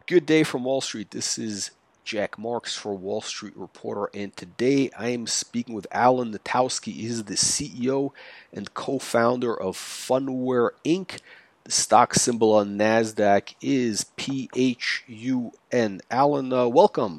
Good day from Wall Street. This is Jack Marks for Wall Street Reporter, and today I am speaking with Alan Natowski. He is the CEO and co-founder of Funware Inc. The stock symbol on Nasdaq is PHUN. Alan, welcome.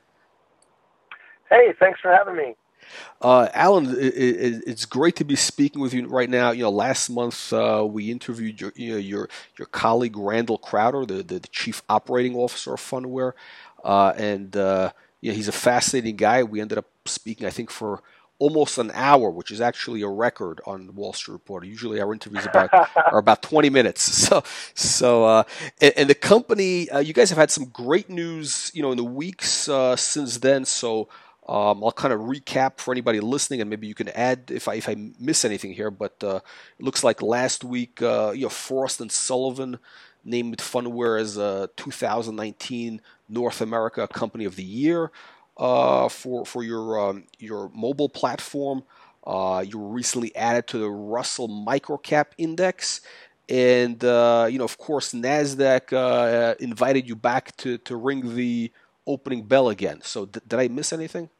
Hey, thanks for having me. Alan, it's great to be speaking with you right now. Last month we interviewed your colleague Randall Crowder, the chief operating officer of Funware, and he's a fascinating guy. We ended up speaking, I think, for almost an hour, which is actually a record on the Wall Street Reporter. Usually, our interviews are about 20 minutes. And the company, you guys have had some great news, in the weeks since then. So. I'll kind of recap for anybody listening, and maybe you can add if I miss anything here. But it looks like last week, Frost and Sullivan named Funware as 2019 North America Company of the Year for your mobile platform. You were recently added to the Russell Microcap Index. And, of course, NASDAQ invited you back to ring the opening bell again. So did I miss anything?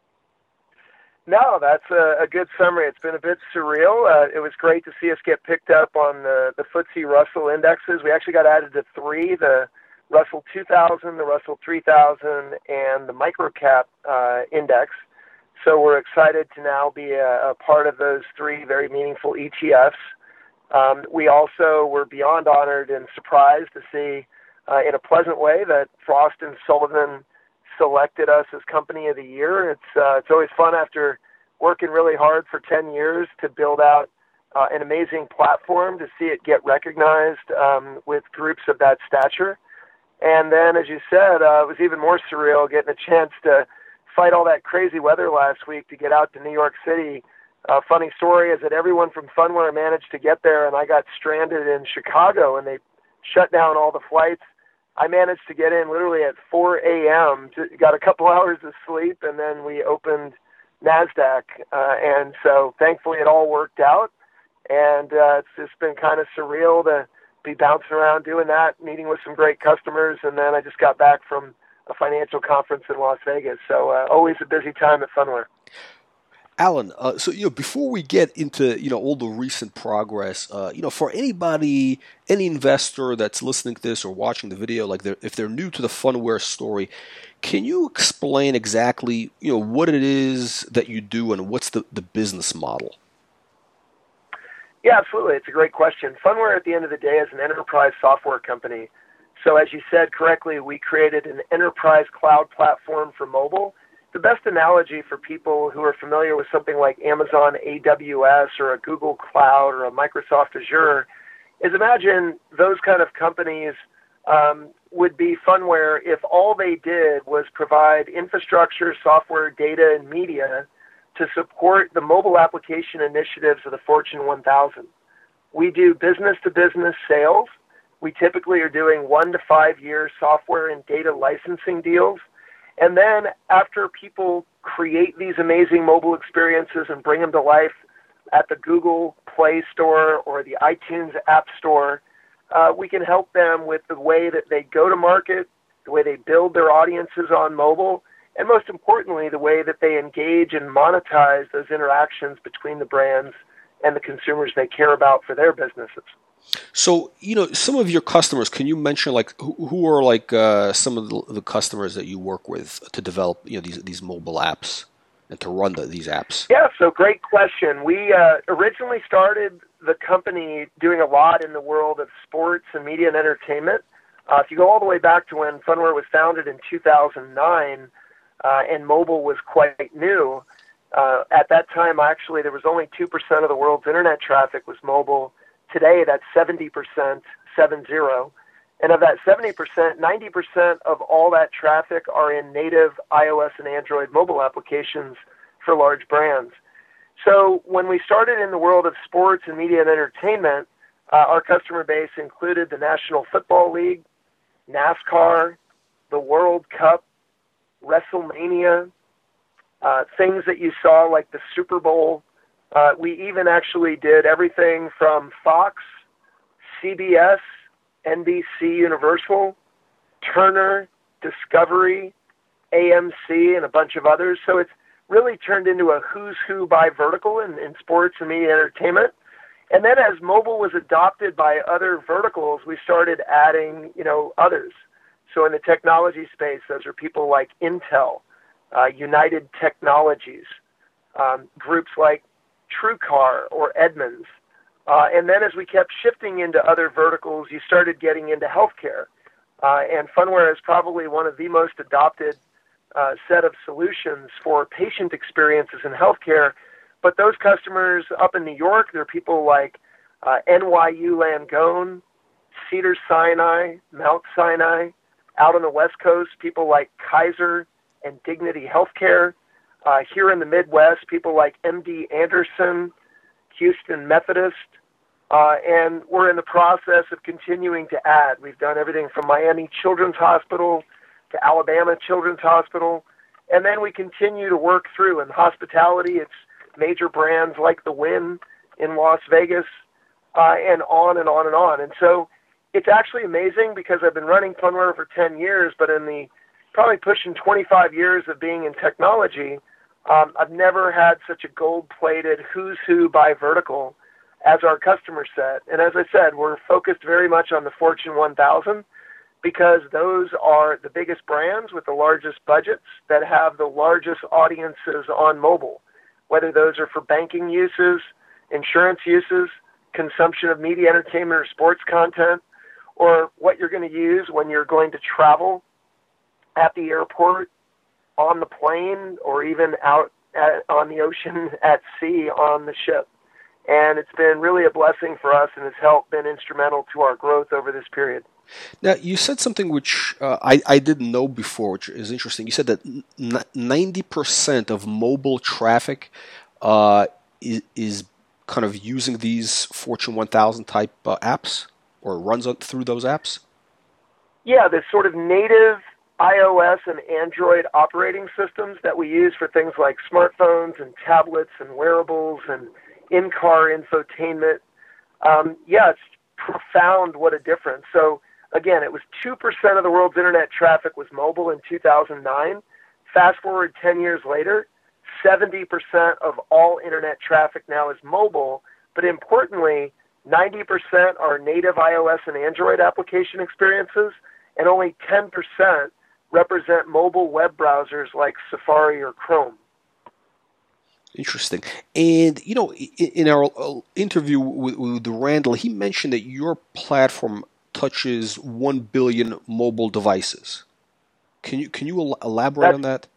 No, that's a good summary. It's been a bit surreal. It was great to see us get picked up on the FTSE Russell indexes. We actually got added to three, the Russell 2000, the Russell 3000, and the Microcap Index. So we're excited to now be a part of those three very meaningful ETFs. We also were beyond honored and surprised to see, in a pleasant way, that Frost and Sullivan selected us as Company of the Year. It's always fun after working really hard for 10 years to build out an amazing platform to see it get recognized with groups of that stature. And then, as you said, it was even more surreal getting a chance to fight all that crazy weather last week to get out to New York City. Funny story is that everyone from Funware managed to get there, and I got stranded in Chicago, and they shut down all the flights. I managed to get in literally at 4 a.m., got a couple hours of sleep, and then we opened NASDAQ. And so thankfully it all worked out. And it's just been kind of surreal to be bouncing around doing that, meeting with some great customers. And then I just got back from a financial conference in Las Vegas. So always a busy time at Funware. Alan, so before we get into all the recent progress, for anybody, any investor that's listening to this or watching the video, like if they're new to the Funware story, can you explain exactly what it is that you do and what's the business model? Yeah, absolutely. It's a great question. Funware, at the end of the day, is an enterprise software company. So as you said correctly, we created an enterprise cloud platform for mobile. The best analogy for people who are familiar with something like Amazon AWS or a Google Cloud or a Microsoft Azure is imagine those kind of companies would be Funware if all they did was provide infrastructure, software, data, and media to support the mobile application initiatives of the Fortune 1000. We do business-to-business sales. We typically are doing 1 to 5 year software and data licensing deals. And then after people create these amazing mobile experiences and bring them to life at the Google Play Store or the iTunes App Store, we can help them with the way that they go to market, the way they build their audiences on mobile, and most importantly, the way that they engage and monetize those interactions between the brands and the consumers they care about for their businesses. So, some of your customers, can you mention who are some of the customers that you work with to develop these mobile apps and to run these apps? Yeah, so great question. We originally started the company doing a lot in the world of sports and media and entertainment. If you go all the way back to when Funware was founded in 2009 and mobile was quite new, at that time actually there was only 2% of the world's internet traffic was mobile. Today, that's 70%, 70. And of that 70%, 90% of all that traffic are in native iOS and Android mobile applications for large brands. So when we started in the world of sports and media and entertainment, our customer base included the National Football League, NASCAR, the World Cup, WrestleMania, things that you saw like the Super Bowl. We even actually did everything from Fox, CBS, NBC Universal, Turner, Discovery, AMC, and a bunch of others. So it's really turned into a who's who by vertical in sports and media entertainment. And then as mobile was adopted by other verticals, we started adding, others. So in the technology space, those are people like Intel, United Technologies, groups like TrueCar or Edmunds. And then as we kept shifting into other verticals, you started getting into healthcare. And Phunware is probably one of the most adopted set of solutions for patient experiences in healthcare. But those customers up in New York, they're people like NYU Langone, Cedars-Sinai, Mount Sinai. Out on the West Coast, people like Kaiser and Dignity Healthcare. Here in the Midwest, people like MD Anderson, Houston Methodist. And we're in the process of continuing to add. We've done everything from Miami Children's Hospital to Alabama Children's Hospital. And then we continue to work through. In hospitality, it's major brands like the Wynn in Las Vegas, and on and on and on. And so it's actually amazing because I've been running Phunware for 10 years, but in the probably pushing 25 years of being in technology, I've never had such a gold-plated who's who by vertical as our customer set. And as I said, we're focused very much on the Fortune 1000 because those are the biggest brands with the largest budgets that have the largest audiences on mobile, whether those are for banking uses, insurance uses, consumption of media, entertainment, or sports content, or what you're going to use when you're going to travel at the airport, on the plane, or even out on the ocean, at sea, on the ship. And it's been really a blessing for us and has been instrumental to our growth over this period. Now, you said something which I didn't know before, which is interesting. You said that 90% of mobile traffic is kind of using these Fortune 1000 type apps, or runs through those apps? Yeah, the sort of native iOS and Android operating systems that we use for things like smartphones and tablets and wearables and in-car infotainment. It's profound what a difference. So again, it was 2% of the world's internet traffic was mobile in 2009. Fast forward 10 years later, 70% of all internet traffic now is mobile, but importantly, 90% are native iOS and Android application experiences, and only 10% represent mobile web browsers like Safari or Chrome. Interesting. And, in our interview with Randall, he mentioned that your platform touches 1 billion mobile devices. Can you elaborate on that?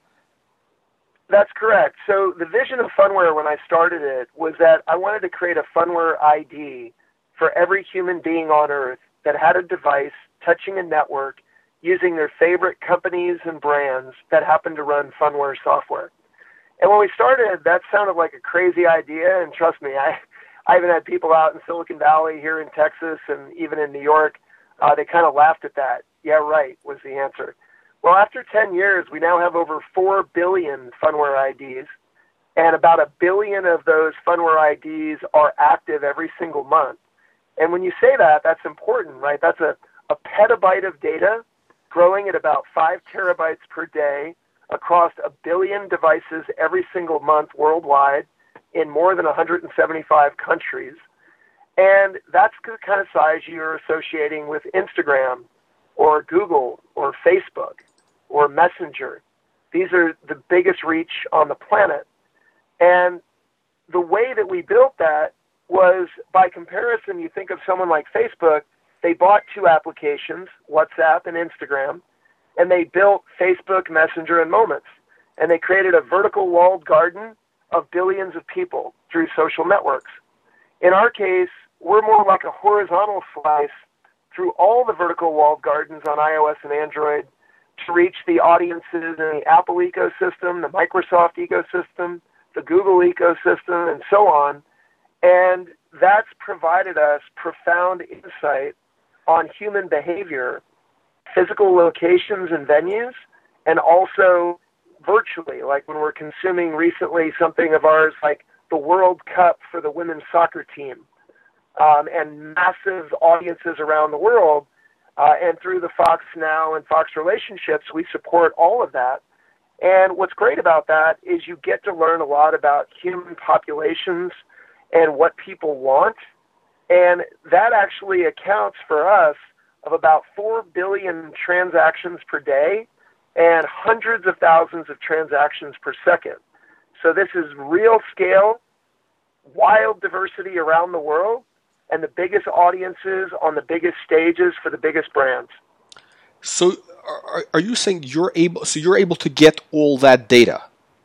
That's correct. So the vision of Phunware when I started it was that I wanted to create a Phunware ID for every human being on Earth that had a device touching a network using their favorite companies and brands that happen to run Phunware software. And when we started, that sounded like a crazy idea, and trust me, I even had people out in Silicon Valley, here in Texas, and even in New York, they kind of laughed at that. Yeah, right, was the answer. Well, after 10 years, we now have over 4 billion Phunware IDs, and about 1 billion of those Phunware IDs are active every single month. And when you say that, that's important, right? That's a petabyte of data growing at about 5 terabytes per day across 1 billion devices every single month worldwide in more than 175 countries. And that's the kind of size you're associating with Instagram or Google or Facebook or Messenger. These are the biggest reach on the planet. And the way that we built that was, by comparison, you think of someone like Facebook, they bought 2 applications, WhatsApp and Instagram, and they built Facebook, Messenger, and Moments. And they created a vertical walled garden of billions of people through social networks. In our case, we're more like a horizontal slice through all the vertical walled gardens on iOS and Android to reach the audiences in the Apple ecosystem, the Microsoft ecosystem, the Google ecosystem, and so on. And that's provided us profound insight on human behavior, physical locations and venues, and also virtually, like when we're consuming recently something of ours like the World Cup for the women's soccer team, and massive audiences around the world, And through the Fox Now and Fox relationships, we support all of that. And what's great about that is you get to learn a lot about human populations and what people want. And that actually accounts for us of about 4 billion transactions per day and hundreds of thousands of transactions per second. So this is real scale, wild diversity around the world, and the biggest audiences on the biggest stages for the biggest brands. So are you saying you're able to get all that data?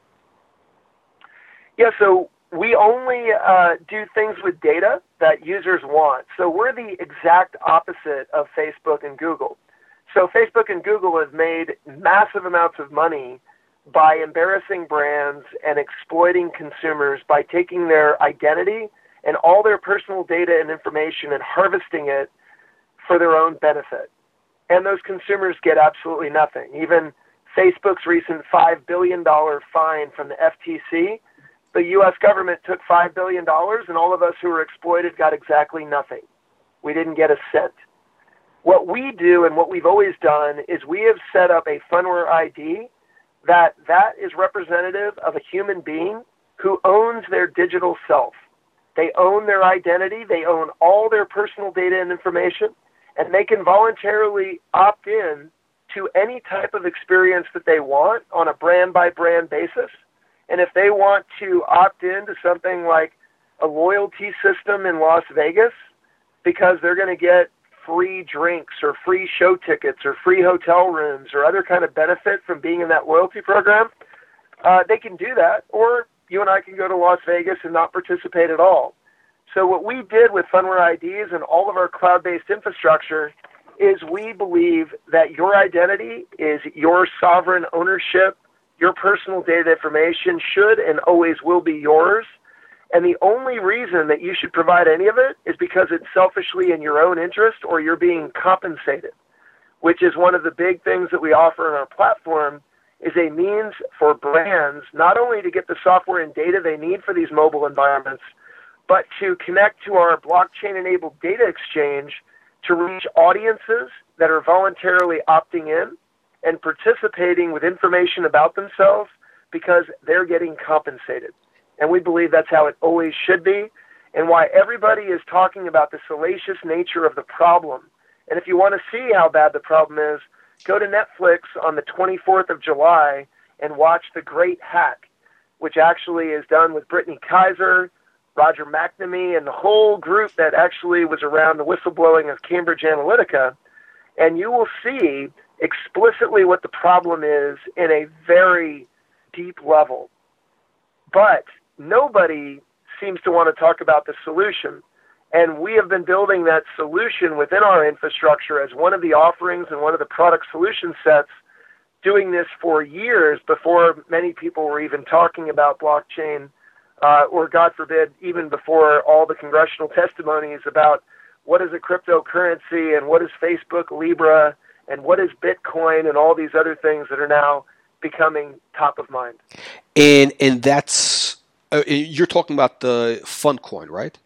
Yeah, so we only do things with data that users want. So we're the exact opposite of Facebook and Google. So Facebook and Google have made massive amounts of money by embarrassing brands and exploiting consumers by taking their identity and all their personal data and information and harvesting it for their own benefit. And those consumers get absolutely nothing. Even Facebook's recent $5 billion fine from the FTC, the U.S. government took $5 billion, and all of us who were exploited got exactly nothing. We didn't get a cent. What we do and what we've always done is we have set up a Phunware ID that is representative of a human being who owns their digital self. They own their identity, they own all their personal data and information, and they can voluntarily opt in to any type of experience that they want on a brand-by-brand basis. And if they want to opt in to something like a loyalty system in Las Vegas because they're going to get free drinks or free show tickets or free hotel rooms or other kind of benefit from being in that loyalty program, they can do that. Or you and I can go to Las Vegas and not participate at all. So what we did with Phunware IDs and all of our cloud-based infrastructure is we believe that your identity is your sovereign ownership. Your personal data information should and always will be yours. And the only reason that you should provide any of it is because it's selfishly in your own interest or you're being compensated, which is one of the big things that we offer in our platform, is a means for brands not only to get the software and data they need for these mobile environments, but to connect to our blockchain-enabled data exchange to reach audiences that are voluntarily opting in and participating with information about themselves because they're getting compensated. And we believe that's how it always should be, and why everybody is talking about the salacious nature of the problem. And if you want to see how bad the problem is, go to Netflix on the 24th of July and watch The Great Hack, which actually is done with Brittany Kaiser, Roger McNamee, and the whole group that actually was around the whistleblowing of Cambridge Analytica. And you will see explicitly what the problem is in a very deep level. But nobody seems to want to talk about the solution. And we have been building that solution within our infrastructure as one of the offerings and one of the product solution sets, doing this for years before many people were even talking about blockchain, or God forbid, even before all the congressional testimonies about what is a cryptocurrency and what is Facebook Libra and what is Bitcoin and all these other things that are now becoming top of mind. And that's you're talking about the Funcoin, right?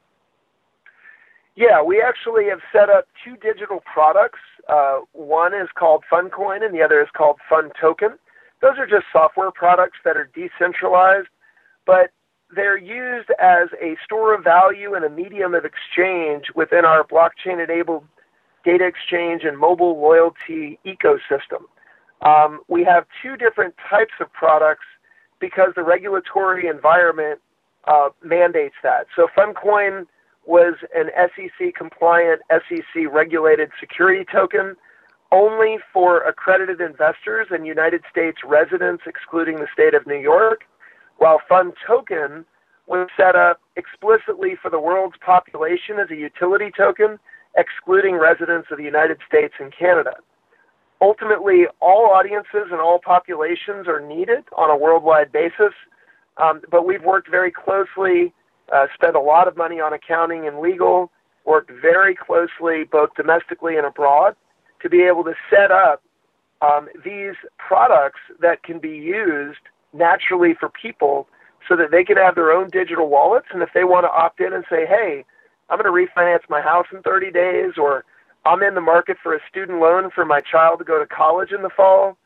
Yeah, we actually have set up two digital products. One is called Funcoin and the other is called FunToken. Those are just software products that are decentralized, but they're used as a store of value and a medium of exchange within our blockchain-enabled data exchange and mobile loyalty ecosystem. We have two different types of products because the regulatory environment mandates that. So Funcoin was an SEC-compliant, SEC-regulated security token only for accredited investors and United States residents, excluding the state of New York, while FunToken was set up explicitly for the world's population as a utility token, excluding residents of the United States and Canada. Ultimately, all audiences and all populations are needed on a worldwide basis, but we've worked very closely, spent a lot of money on accounting and legal, worked very closely both domestically and abroad to be able to set up these products that can be used naturally for people so that they can have their own digital wallets. And if they want to opt in and say, hey, I'm going to refinance my house in 30 days, or I'm in the market for a student loan for my child to go to college in the fall,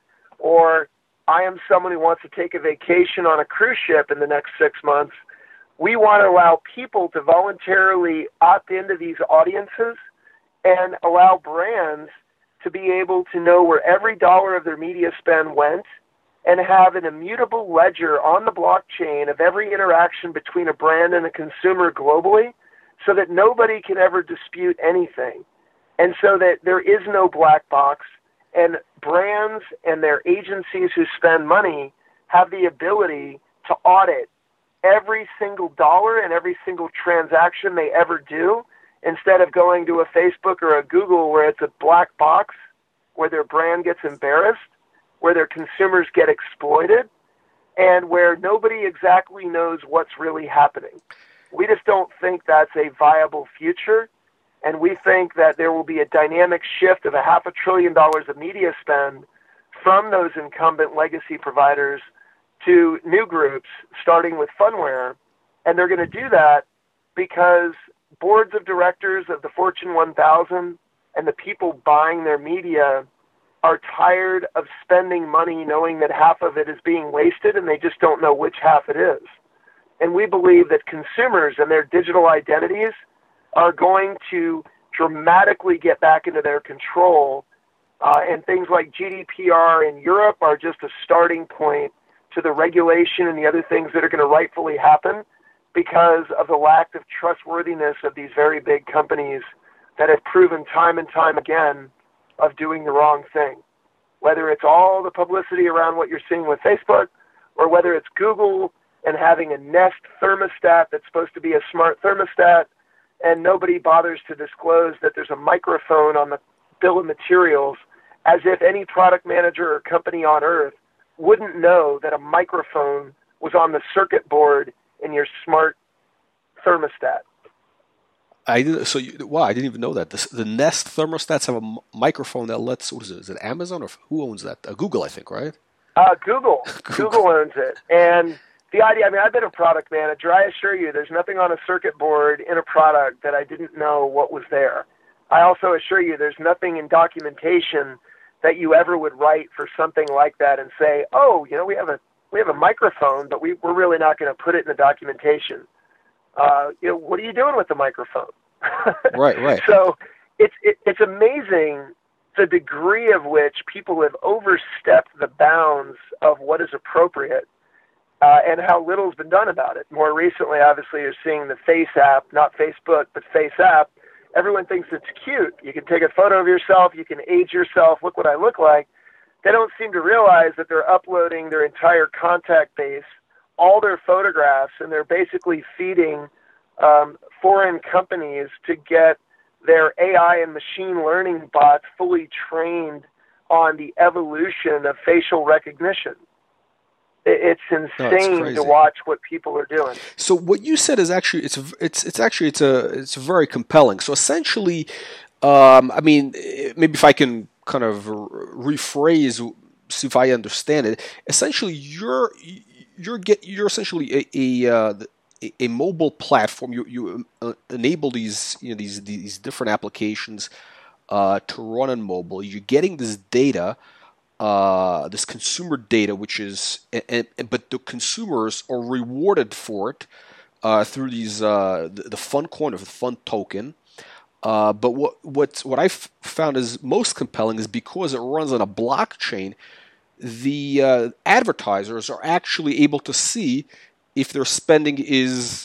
or I am someone who wants to take a vacation on a cruise ship in the next 6 months. We want to allow people to voluntarily opt into these audiences and allow brands to be able to know where every dollar of their media spend went and have an immutable ledger on the blockchain of every interaction between a brand and a consumer globally, so that nobody can ever dispute anything. And so that there is no black box, and brands and their agencies who spend money have the ability to audit every single dollar and every single transaction they ever do, instead of going to a Facebook or a Google where it's a black box, where their brand gets embarrassed, where their consumers get exploited, and where nobody exactly knows what's really happening. We just don't think that's a viable future, and we think that there will be a dynamic shift of $500 billion of media spend from those incumbent legacy providers to new groups, starting with Phunware, and they're going to do that because boards of directors of the Fortune 1000 and the people buying their media are tired of spending money knowing that half of it is being wasted and they just don't know which half it is. And we believe that consumers and their digital identities are going to dramatically get back into their control, and things like GDPR in Europe are just a starting point to the regulation and the other things that are going to rightfully happen because of the lack of trustworthiness of these very big companies that have proven time and time again of doing the wrong thing. Whether it's all the publicity around what you're seeing with Facebook, or whether it's Google and having a Nest thermostat that's supposed to be a smart thermostat, and nobody bothers to disclose that there's a microphone on the bill of materials, as if any product manager or company on earth wouldn't know that a microphone was on the circuit board in your smart thermostat. I didn't even know that. The Nest thermostats have a microphone that lets, what is it? Is it Amazon or who owns that? Google, I think, right? Google. Google owns it. And the idea, I mean, I've been a product manager. I assure you, there's nothing on a circuit board in a product that I didn't know what was there. I also assure you, there's nothing in documentation that you ever would write for something like that and say, oh, you know, we have a microphone, but we're really not going to put it in the documentation. You know, what are you doing with the microphone? Right. So it's amazing the degree of which people have overstepped the bounds of what is appropriate, and how little's been done about it. More recently, obviously, you're seeing the Face app, not Facebook, but Face app. Everyone thinks it's cute. You can take a photo of yourself. You can age yourself. Look what I look like. They don't seem to realize that they're uploading their entire contact base, all their photographs, and they're basically feeding foreign companies to get their AI and machine learning bots fully trained on the evolution of facial recognition. It's insane to watch what people are doing. So what you said is actually it's very compelling. So essentially, I mean, maybe if I can kind of rephrase, see if I understand it. Essentially, you're essentially a mobile platform. You enable these different applications to run on mobile. You're getting this data. This consumer data, which is, but the consumers are rewarded for it through these the Fun coin or the Fun token. But what I found is most compelling is because it runs on a blockchain. The advertisers are actually able to see if their spending is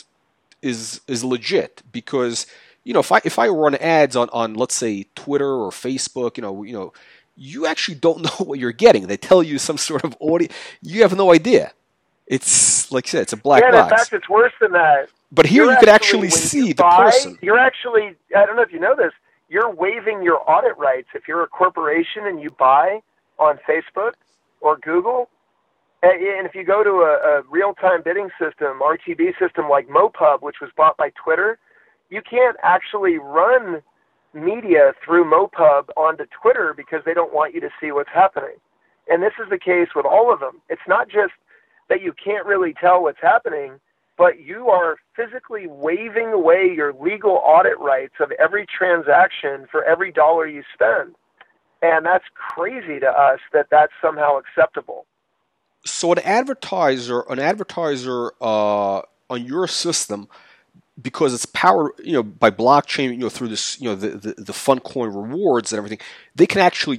legit, because if I run ads on let's say Twitter or Facebook, you actually don't know what you're getting. They tell you some sort of audio. You have no idea. It's like I said, it's a black box. In fact, it's worse than that. But here you could actually see the person. You're actually, I don't know if you know this, you're waiving your audit rights. If you're a corporation and you buy on Facebook or Google, and if you go to a real-time bidding system, RTB system like MoPub, which was bought by Twitter, you can't actually run media through MoPub onto Twitter because they don't want you to see what's happening. And this is the case with all of them. It's not just that you can't really tell what's happening. but you are physically waving away your legal audit rights of every transaction for every dollar you spend. And that's crazy to us that that's somehow acceptable. So an advertiser on your system, because it's powered, by blockchain, through this, the Funcoin rewards and everything, they can actually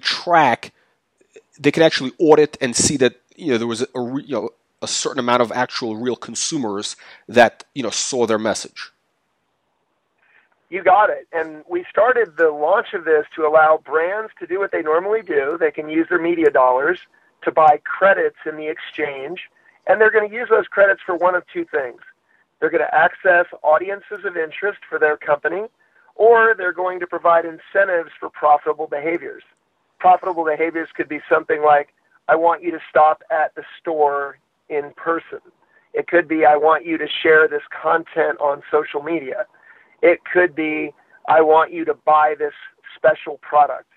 audit and see that there was a certain amount of actual real consumers that saw their message. You got it. And we started the launch of this to allow brands to do what they normally do. They can use their media dollars to buy credits in the exchange, and they're going to use those credits for one of two things. They're going to access audiences of interest for their company, or they're going to provide incentives for profitable behaviors. Profitable behaviors could be something like, I want you to stop at the store in person. It could be, I want you to share this content on social media. It could be, I want you to buy this special product.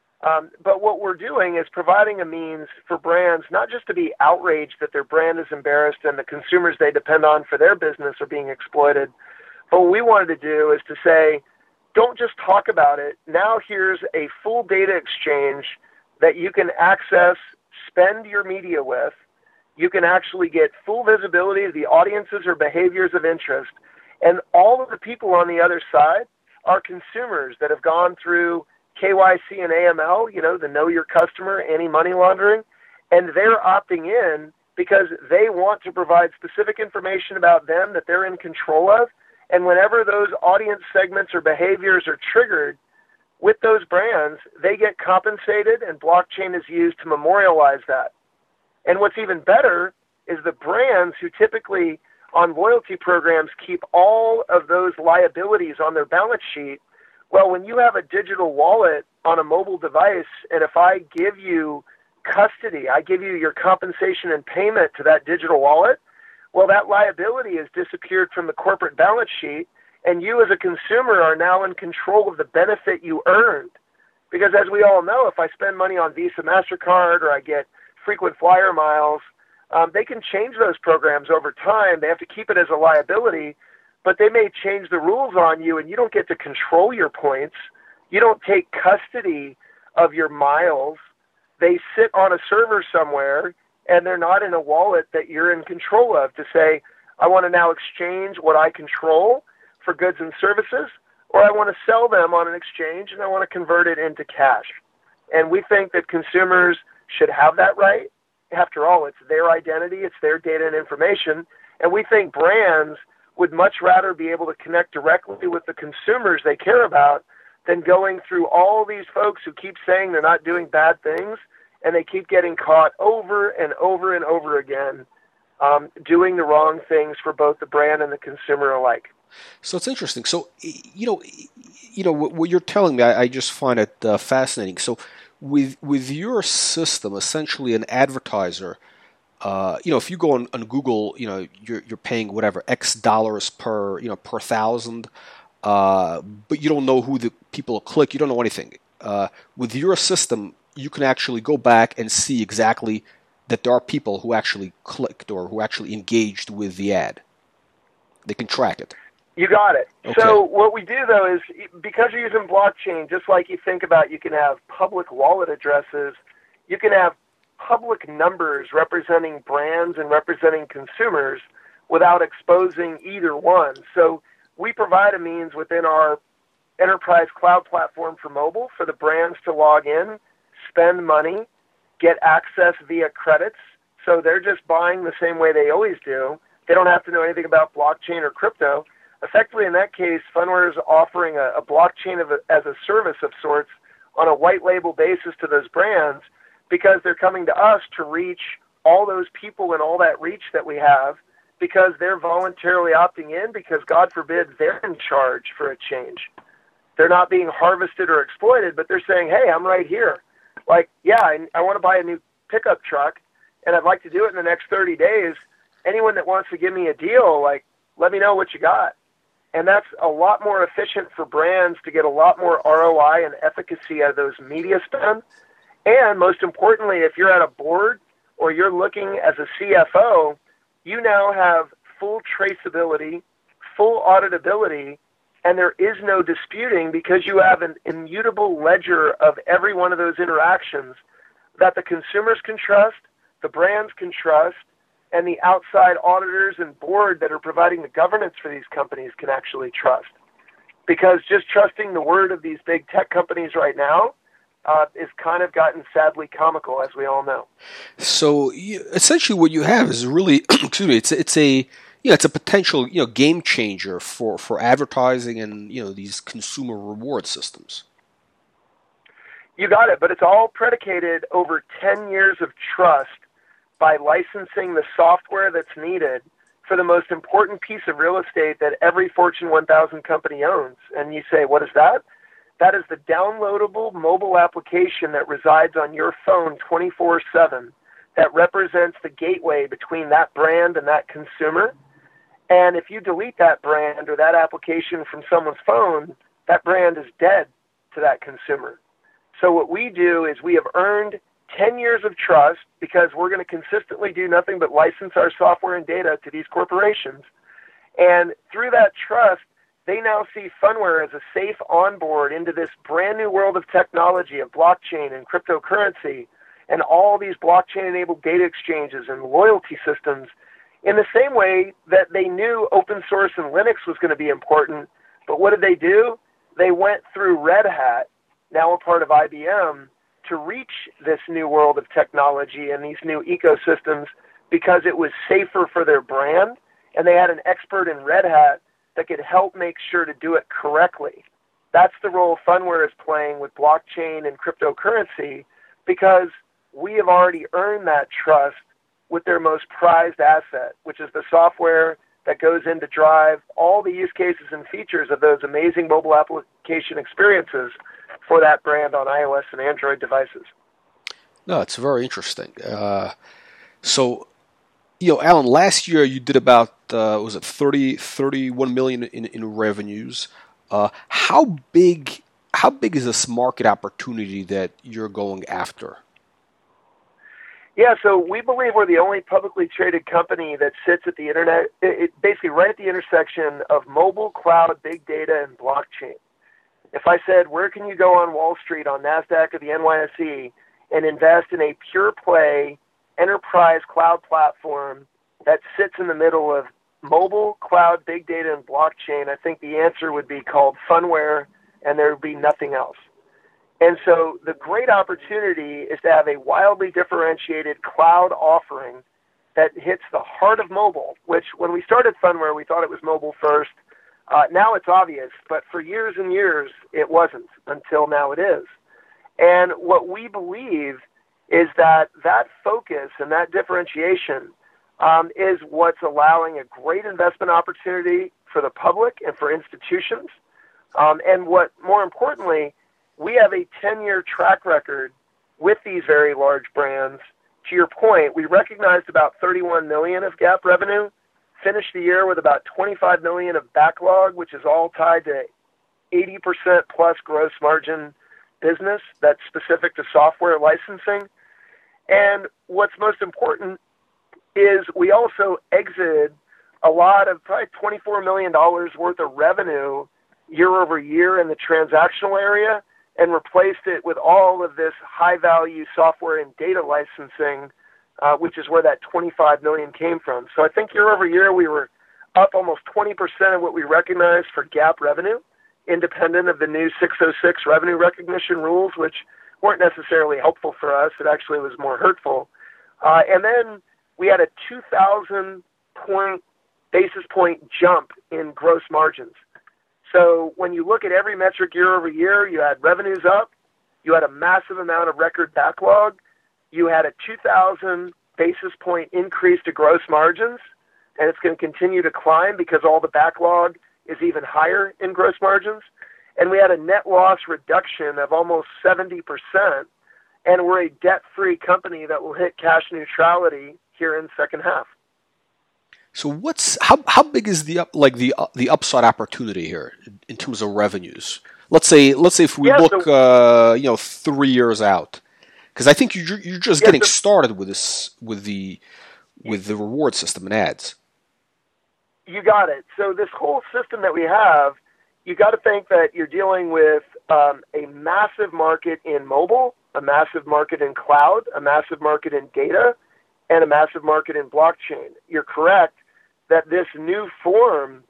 But what we're doing is providing a means for brands not just to be outraged that their brand is embarrassed and the consumers they depend on for their business are being exploited, but what we wanted to do is to say, don't just talk about it. Now here's a full data exchange that you can access, spend your media with. You can actually get full visibility of the audiences or behaviors of interest. And all of the people on the other side are consumers that have gone through KYC and AML, the Know Your Customer, anti-money laundering, and they're opting in because they want to provide specific information about them that they're in control of. And whenever those audience segments or behaviors are triggered with those brands, they get compensated, and blockchain is used to memorialize that. And what's even better is the brands who typically on loyalty programs keep all of those liabilities on their balance sheet. Well, when you have a digital wallet on a mobile device, and if I give you custody, I give you your compensation and payment to that digital wallet, well, that liability has disappeared from the corporate balance sheet, and you as a consumer are now in control of the benefit you earned. Because as we all know, if I spend money on Visa, MasterCard, or I get frequent flyer miles, they can change those programs over time. They have to keep it as a liability, but they may change the rules on you, and you don't get to control your points. You don't take custody of your miles. They sit on a server somewhere, and they're not in a wallet that you're in control of to say, I want to now exchange what I control for goods and services, or I want to sell them on an exchange, and I want to convert it into cash. And we think that consumers should have that right. After all, it's their identity, it's their data and information, and we think brands would much rather be able to connect directly with the consumers they care about than going through all these folks who keep saying they're not doing bad things, and they keep getting caught over and over and over again doing the wrong things for both the brand and the consumer alike. So it's interesting. So, what you're telling me, I just find it fascinating. So with your system, essentially an advertiser, if you go on Google, you're paying whatever X dollars per thousand, but you don't know who the people click. You don't know anything. With your system, you can actually go back and see exactly that there are people who actually clicked or who actually engaged with the ad. They can track it. You got it. Okay. So what we do, though, is because you're using blockchain, just like you think about, you can have public wallet addresses, you can have public numbers representing brands and representing consumers without exposing either one. So we provide a means within our enterprise cloud platform for mobile for the brands to log in, spend money, get access via credits. So they're just buying the same way they always do. They don't have to know anything about blockchain or crypto. Effectively, in that case, Phunware is offering a blockchain as a service of sorts on a white label basis to those brands because they're coming to us to reach all those people and all that reach that we have because they're voluntarily opting in because, God forbid, they're in charge for a change. They're not being harvested or exploited, but they're saying, hey, I'm right here. Like, yeah, I want to buy a new pickup truck, and I'd like to do it in the next 30 days. Anyone that wants to give me a deal, like, let me know what you got. And that's a lot more efficient for brands to get a lot more ROI and efficacy out of those media spend. And most importantly, if you're at a board or you're looking as a CFO, you now have full traceability, full auditability, and there is no disputing because you have an immutable ledger of every one of those interactions that the consumers can trust, the brands can trust, and the outside auditors and board that are providing the governance for these companies can actually trust. Because just trusting the word of these big tech companies right now is kind of gotten sadly comical, as we all know. So essentially, what you have is really, excuse me, it's a potential game changer for advertising and these consumer reward systems. You got it, but it's all predicated over 10 years of trust by licensing the software that's needed for the most important piece of real estate that every Fortune 1000 company owns. And you say, what is that? That is the downloadable mobile application that resides on your phone 24/7 that represents the gateway between that brand and that consumer. And if you delete that brand or that application from someone's phone, that brand is dead to that consumer. So what we do is we have earned 10 years of trust because we're going to consistently do nothing but license our software and data to these corporations. And through that trust, they now see Phunware as a safe onboard into this brand new world of technology, of blockchain and cryptocurrency, and all these blockchain-enabled data exchanges and loyalty systems in the same way that they knew open source and Linux was going to be important. But what did they do? They went through Red Hat, now a part of IBM, to reach this new world of technology and these new ecosystems because it was safer for their brand, and they had an expert in Red Hat that could help make sure to do it correctly. That's the role Phunware is playing with blockchain and cryptocurrency because we have already earned that trust with their most prized asset, which is the software that goes in to drive all the use cases and features of those amazing mobile application experiences for that brand on iOS and Android devices. No, it's very interesting. So, Alan, last year you did about, was it 31 million in revenues. How big is this market opportunity that you're going after? Yeah, so we believe we're the only publicly traded company that sits at the internet, basically right at the intersection of mobile, cloud, big data, and blockchain. If I said, where can you go on Wall Street, on NASDAQ or the NYSE, and invest in a pure play enterprise cloud platform that sits in the middle of mobile, cloud, big data, and blockchain, I think the answer would be called Phunware, and there would be nothing else. And so the great opportunity is to have a wildly differentiated cloud offering that hits the heart of mobile, which when we started Phunware, we thought it was mobile first. Now it's obvious, but for years and years, it wasn't until now it is. And what we believe is that focus and that differentiation is what's allowing a great investment opportunity for the public and for institutions. And what, more importantly, we have a 10-year track record with these very large brands. To your point, we recognized about 31 million of GAAP revenue, finished the year with about 25 million of backlog, which is all tied to 80% plus gross margin business that's specific to software licensing. And what's most important is we also exited a lot of probably $24 million worth of revenue year over year in the transactional area and replaced it with all of this high-value software and data licensing, which is where that 25 million came from. So I think year over year we were up almost 20% of what we recognized for GAAP revenue, independent of the new 606 revenue recognition rules, which weren't necessarily helpful for us. It actually was more hurtful. And then we had a 2,000 basis point jump in gross margins. So when you look at every metric year over year, you had revenues up, you had a massive amount of record backlog, you had a 2,000 basis point increase to gross margins, and it's going to continue to climb because all the backlog is even higher in gross margins. And we had a net loss reduction of almost 70%, and we're a debt-free company that will hit cash neutrality here in the second half. So how big is the upside opportunity here in terms of revenues? Let's say if we look 3 years out, because I think you're just getting started with this with the reward system and ads. You got it. So this whole system that we have, you got to think that you're dealing with a massive market in mobile, a massive market in cloud, a massive market in data, and a massive market in blockchain. You're correct that this new form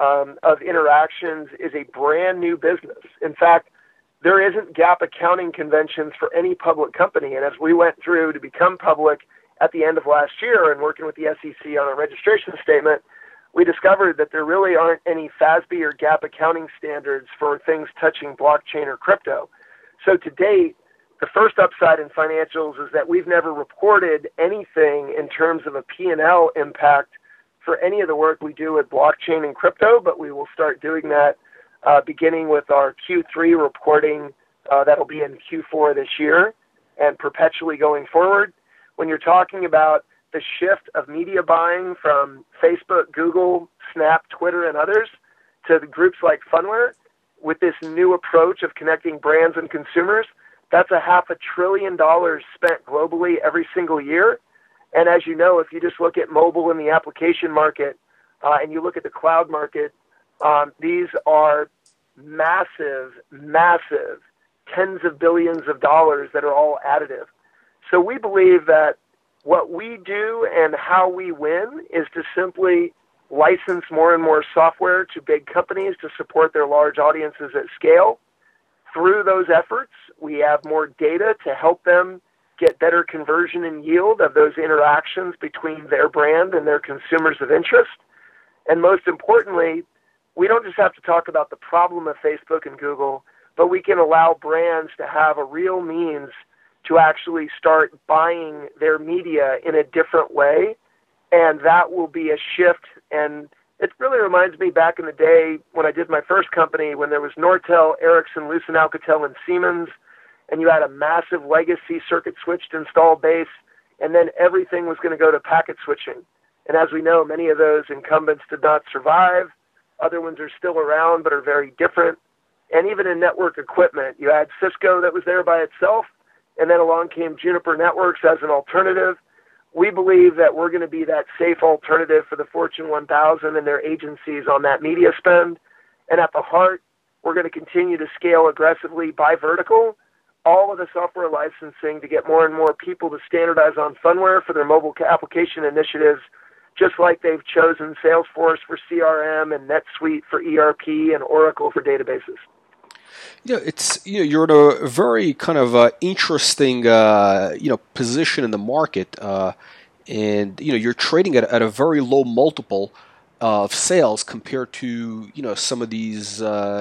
of interactions is a brand new business. In fact, there isn't GAAP accounting conventions for any public company. And as we went through to become public at the end of last year and working with the SEC on a registration statement, we discovered that there really aren't any FASB or GAAP accounting standards for things touching blockchain or crypto. So to date, the first upside in financials is that we've never reported anything in terms of a P&L impact for any of the work we do with blockchain and crypto, but we will start doing that beginning with our Q3 reporting that'll be in Q4 this year and perpetually going forward. When you're talking about the shift of media buying from Facebook, Google, Snap, Twitter, and others to the groups like Phunware, with this new approach of connecting brands and consumers, that's $500 billion spent globally every single year. And as you know, if you just look at mobile in the application market and you look at the cloud market, these are massive, massive tens of billions of dollars that are all additive. So we believe that what we do and how we win is to simply license more and more software to big companies to support their large audiences at scale. Through those efforts, we have more data to help them get better conversion and yield of those interactions between their brand and their consumers of interest. And most importantly, we don't just have to talk about the problem of Facebook and Google, but we can allow brands to have a real means to actually start buying their media in a different way. And that will be a shift. And it really reminds me back in the day when I did my first company, when there was Nortel, Ericsson, Lucent, Alcatel, and Siemens, and you had a massive legacy circuit switched installed base, and then everything was going to go to packet switching. And as we know, many of those incumbents did not survive. Other ones are still around but are very different. And even in network equipment, you had Cisco that was there by itself, and then along came Juniper Networks as an alternative. We believe that we're going to be that safe alternative for the Fortune 1000 and their agencies on that media spend. And at the heart, we're going to continue to scale aggressively by vertical, all of the software licensing to get more and more people to standardize on Phunware for their mobile application initiatives, just like they've chosen Salesforce for CRM and NetSuite for ERP and Oracle for databases. You're in a very kind of interesting position in the market, and you're trading at a very low multiple of sales compared to some of these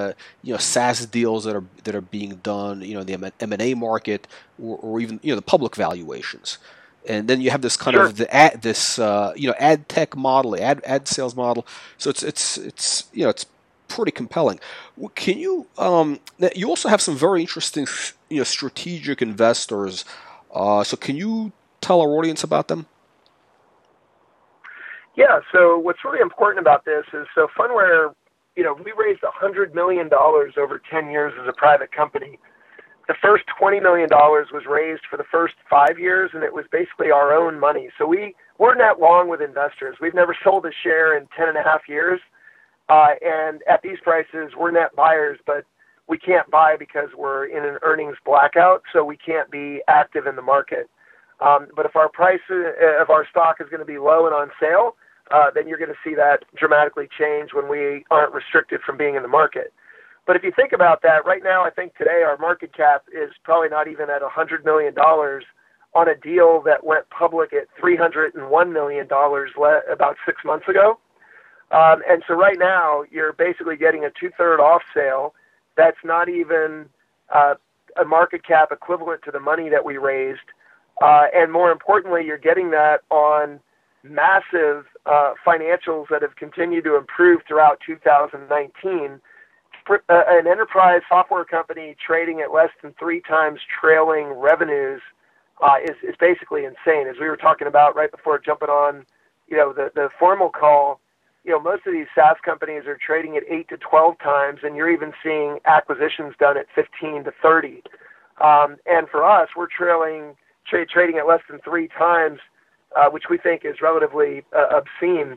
SaaS deals that are being done in the M&A market or even the public valuations. And then you have this kind of ad tech model, ad sales model. So it's pretty compelling. Can you you also have some very interesting strategic investors. So can you tell our audience about them? Yeah. So what's really important about this is Phunware, we raised $100 million over 10 years as a private company. The first $20 million was raised for the first 5 years, and it was basically our own money. So we're net long with investors. We've never sold a share in 10 and a half years. And at these prices, we're net buyers, but we can't buy because we're in an earnings blackout, so we can't be active in the market. But if our price of our stock is going to be low and on sale, then you're going to see that dramatically change when we aren't restricted from being in the market. But if you think about that, right now, I think today our market cap is probably not even at $100 million on a deal that went public at $301 million about 6 months ago. And so right now, you're basically getting a 2/3 off sale. That's not even a market cap equivalent to the money that we raised. And more importantly, you're getting that on massive financials that have continued to improve throughout 2019. An enterprise software company trading at less than 3 times trailing revenues is basically insane. As we were talking about right before jumping on, the formal call, most of these SaaS companies are trading at 8 to 12 times, and you're even seeing acquisitions done at 15 to 30. And for us, we're trading at less than 3 times, which we think is relatively obscene.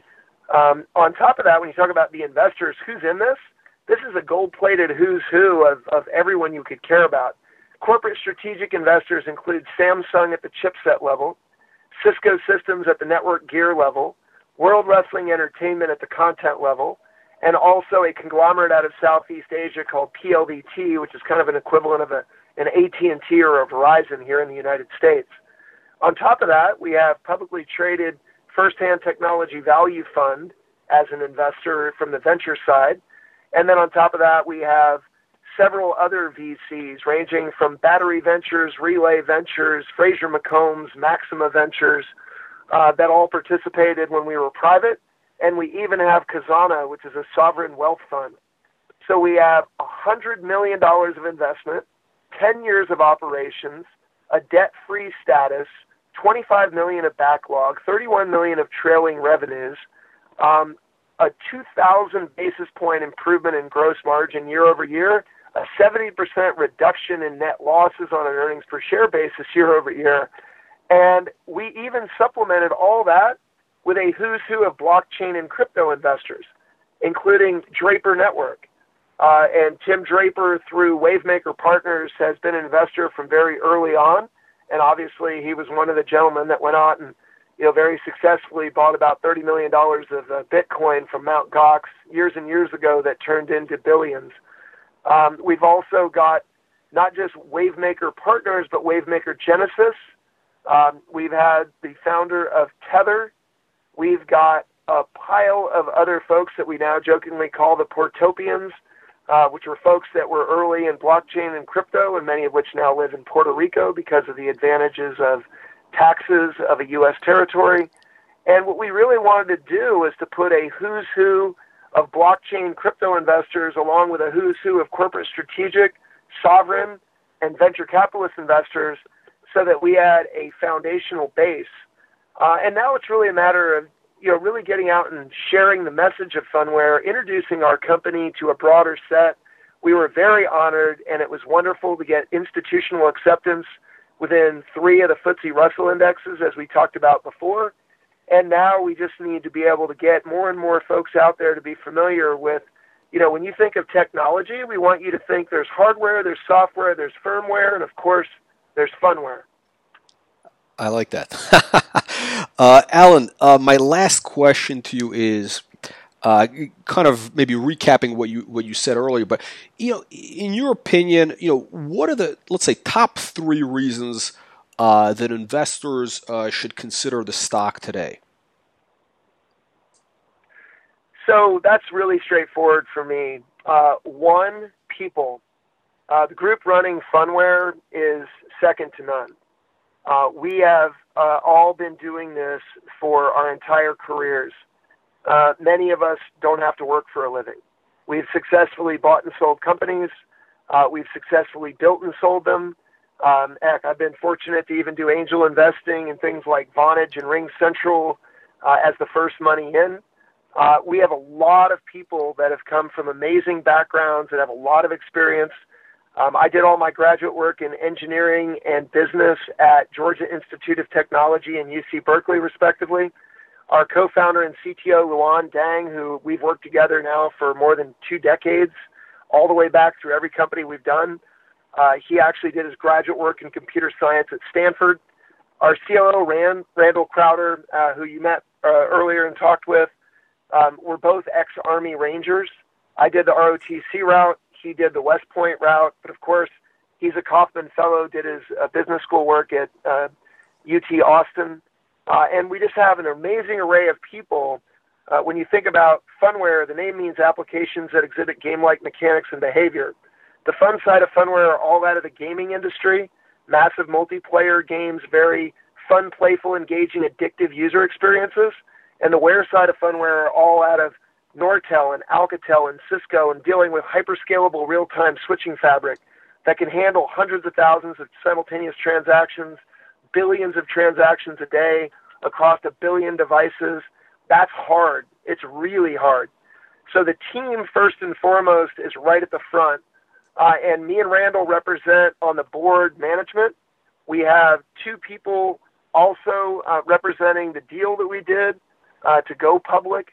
On top of that, when you talk about the investors, who's in this? This is a gold-plated who's who of everyone you could care about. Corporate strategic investors include Samsung at the chipset level, Cisco Systems at the network gear level, World Wrestling Entertainment at the content level, and also a conglomerate out of Southeast Asia called PLDT, which is kind of an equivalent of an AT&T or a Verizon here in the United States. On top of that, we have publicly traded First-Hand Technology Value Fund as an investor from the venture side. And then on top of that, we have several other VCs ranging from Battery Ventures, Relay Ventures, Fraser McCombs, Maxima Ventures, that all participated when we were private. And we even have Khazanah, which is a sovereign wealth fund. So we have $100 million of investment, 10 years of operations, a debt-free status, $25 million of backlog, $31 million of trailing revenues, a 2,000 basis point improvement in gross margin year over year, a 70% reduction in net losses on an earnings per share basis year over year. And we even supplemented all that with a who's who of blockchain and crypto investors, including Draper Network. And Tim Draper, through Wavemaker Partners, has been an investor from very early on. And obviously, he was one of the gentlemen that went out and, very successfully bought about $30 million of Bitcoin from Mt. Gox years and years ago that turned into billions. We've also got not just Wavemaker Partners, but Wavemaker Genesis. We've had the founder of Tether. We've got a pile of other folks that we now jokingly call the Portopians, which were folks that were early in blockchain and crypto, and many of which now live in Puerto Rico because of the advantages of taxes of a U.S. territory. And what we really wanted to do was to put a who's who of blockchain crypto investors along with a who's who of corporate strategic, sovereign, and venture capitalist investors so that we had a foundational base. And now it's really a matter of really getting out and sharing the message of Phunware, introducing our company to a broader set. We were very honored, and it was wonderful to get institutional acceptance within 3 of the FTSE Russell indexes, as we talked about before. And now we just need to be able to get more and more folks out there to be familiar with, when you think of technology, we want you to think there's hardware, there's software, there's firmware, and of course, there's Phunware. I like that. Alan, my last question to you is kind of maybe recapping what you said earlier, but in your opinion, what are the, let's say, top 3 reasons that investors should consider the stock today? So that's really straightforward for me. One, people. The group running Phunware is second to none. We have all been doing this for our entire careers. Many of us don't have to work for a living. We've successfully bought and sold companies. We've successfully built and sold them. I've been fortunate to even do angel investing in things like Vonage and RingCentral as the first money in. We have a lot of people that have come from amazing backgrounds and have a lot of experience. I did all my graduate work in engineering and business at Georgia Institute of Technology and UC Berkeley, respectively. Our co-founder and CTO, Luan Dang, who we've worked together now for more than 2 decades, all the way back through every company we've done. He actually did his graduate work in computer science at Stanford. Our COO, Randall Crowder, who you met earlier and talked with, we're both ex-Army Rangers. I did the ROTC route. He did the West Point route, but of course, he's a Kauffman Fellow, did his business school work at UT Austin. And we just have an amazing array of people. When you think about Phunware, the name means applications that exhibit game-like mechanics and behavior. The fun side of Phunware are all out of the gaming industry, massive multiplayer games, very fun, playful, engaging, addictive user experiences. And the where side of Phunware are all out of Nortel and Alcatel and Cisco and dealing with hyperscalable real-time switching fabric that can handle hundreds of thousands of simultaneous transactions, billions of transactions a day across 1 billion devices. That's hard. It's really hard. So the team, first and foremost, is right at the front. And me and Randall represent on the board management. We have 2 people also representing the deal that we did to go public.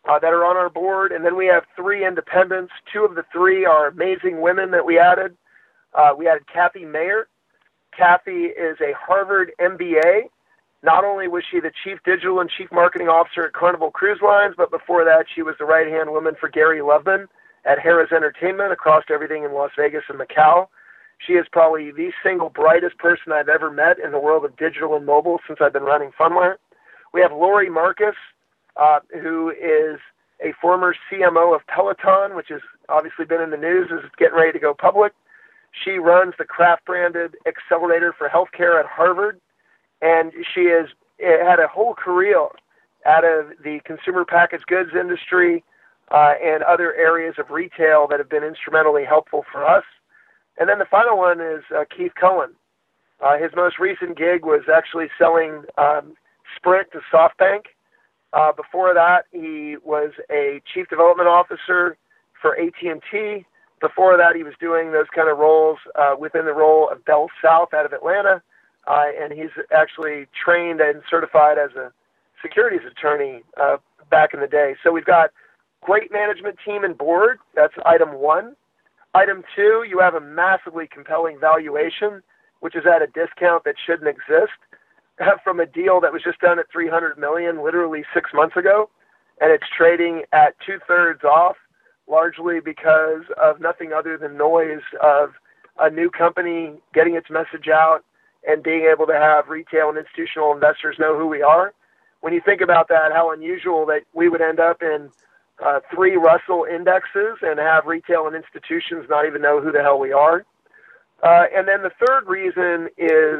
that are on our board. And then we have 3 independents. 2 of the 3 are amazing women that we added. We added Kathy Mayer. Kathy is a Harvard MBA. Not only was she the Chief Digital and Chief Marketing Officer at Carnival Cruise Lines, but before that she was the right-hand woman for Gary Loveman at Harrah's Entertainment across everything in Las Vegas and Macau. She is probably the single brightest person I've ever met in the world of digital and mobile since I've been running Phunware. We have Lori Marcus, who is a former CMO of Peloton, which has obviously been in the news as it's getting ready to go public. She runs the Kraft-branded accelerator for healthcare at Harvard, and she has had a whole career out of the consumer packaged goods industry and other areas of retail that have been instrumentally helpful for us. And then the final one is Keith Cohen. His most recent gig was actually selling Sprint to SoftBank. Before that, he was a chief development officer for AT&T. Before that, he was doing those kind of roles within the role of Bell South out of Atlanta. And he's actually trained and certified as a securities attorney back in the day. So we've got great management team and board. That's item 1. Item 2, you have a massively compelling valuation, which is at a discount that shouldn't exist, from a deal that was just done at $300 million literally 6 months ago, and it's trading at 2/3 off, largely because of nothing other than noise of a new company getting its message out and being able to have retail and institutional investors know who we are. When you think about that, how unusual that we would end up in 3 Russell indexes and have retail and institutions not even know who the hell we are. And then the third reason is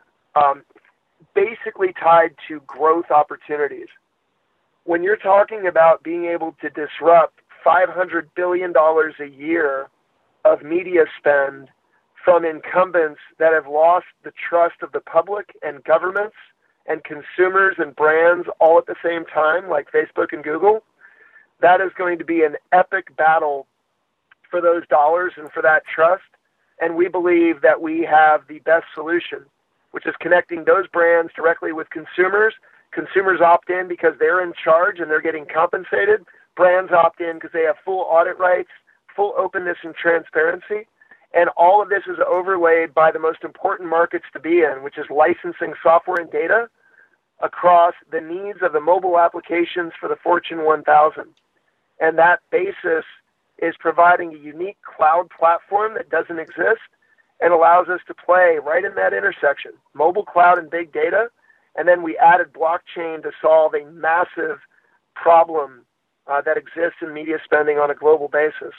basically tied to growth opportunities. When you're talking about being able to disrupt $500 billion a year of media spend from incumbents that have lost the trust of the public and governments and consumers and brands all at the same time, like Facebook and Google, that is going to be an epic battle for those dollars and for that trust. And we believe that we have the best solution, which is connecting those brands directly with consumers. Consumers opt in because they're in charge and they're getting compensated. Brands opt in because they have full audit rights, full openness and transparency. And all of this is overlaid by the most important markets to be in, which is licensing software and data across the needs of the mobile applications for the Fortune 1000. And that basis is providing a unique cloud platform that doesn't exist and allows us to play right in that intersection, mobile, cloud, and big data. And then we added blockchain to solve a massive problem that exists in media spending on a global basis.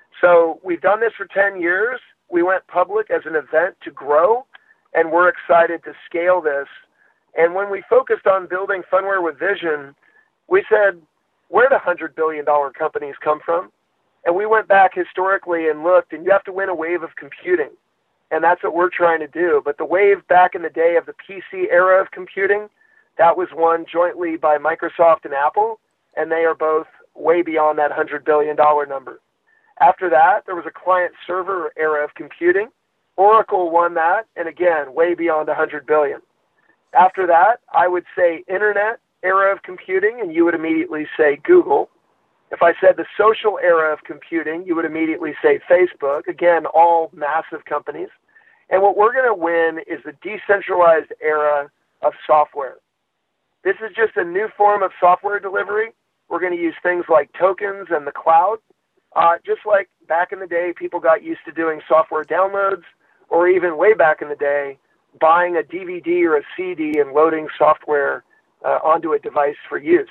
So we've done this for 10 years. We went public as an event to grow, and we're excited to scale this. And when we focused on building Phunware with vision, we said, where do $100 billion companies come from? And we went back historically and looked, and you have to win a wave of computing. And that's what we're trying to do. But the wave back in the day of the PC era of computing, that was won jointly by Microsoft and Apple, and they are both way beyond that $100 billion number. After that, there was a client-server era of computing. Oracle won that, and again, way beyond $100 billion. After that, I would say internet era of computing, and you would immediately say Google. If I said the social era of computing, you would immediately say Facebook. Again, all massive companies. And what we're going to win is the decentralized era of software. This is just a new form of software delivery. We're going to use things like tokens and the cloud. Just like back in the day, people got used to doing software downloads, or even way back in the day, buying a DVD or a CD and loading software onto a device for use.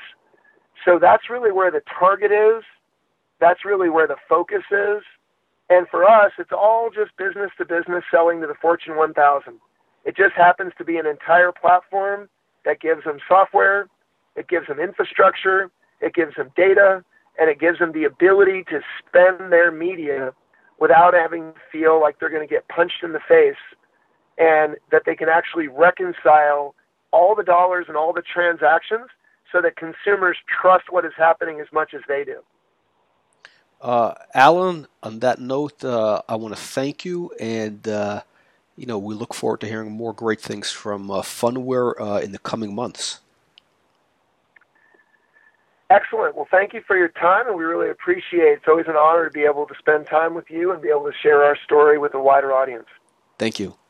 So that's really where the target is. That's really where the focus is. And for us, it's all just business to business selling to the Fortune 1000. It just happens to be an entire platform that gives them software, it gives them infrastructure, it gives them data, and it gives them the ability to spend their media without having to feel like they're going to get punched in the face, and that they can actually reconcile all the dollars and all the transactions so that consumers trust what is happening as much as they do. Alan, on that note, I want to thank you, and we look forward to hearing more great things from Phunware in the coming months. Excellent. Well, thank you for your time, and we really appreciate it. It's always an honor to be able to spend time with you and be able to share our story with a wider audience. Thank you.